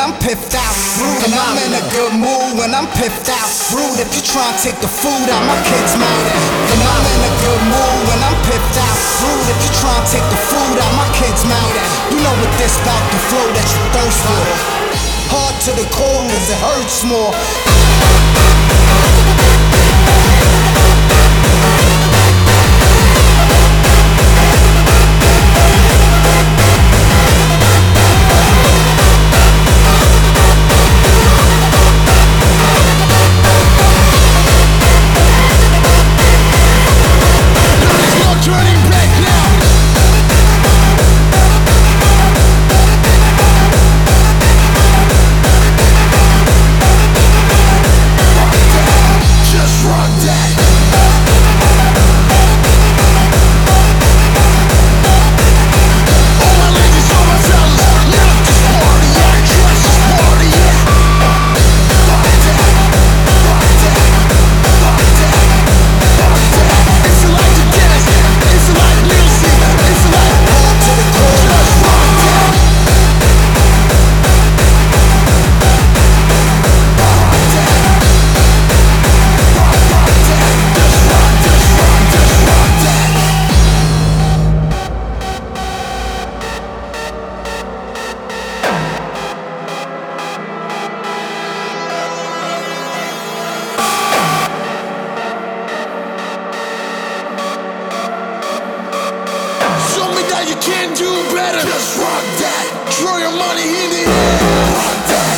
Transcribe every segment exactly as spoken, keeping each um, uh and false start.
I'm piffed out. Rude, and I'm in a good mood when I'm piffed out. Rude if you try and take the food out my kid's mouth. And I'm in a good mood when I'm piffed out. Rude if you try and take the food out my kid's mouth. You know what this bout, the flow that you thirst for. Hard to the core cause it hurts more. You can't do better. Just rock that. Throw your money in the air. Rock that.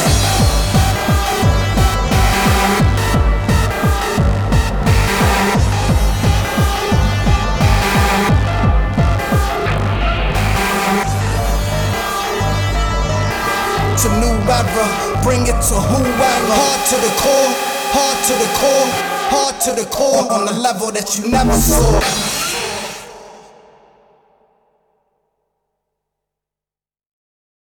To new ever, bring it to whoever. Hard to the core, hard to the core, hard to the core. On the level that you never saw.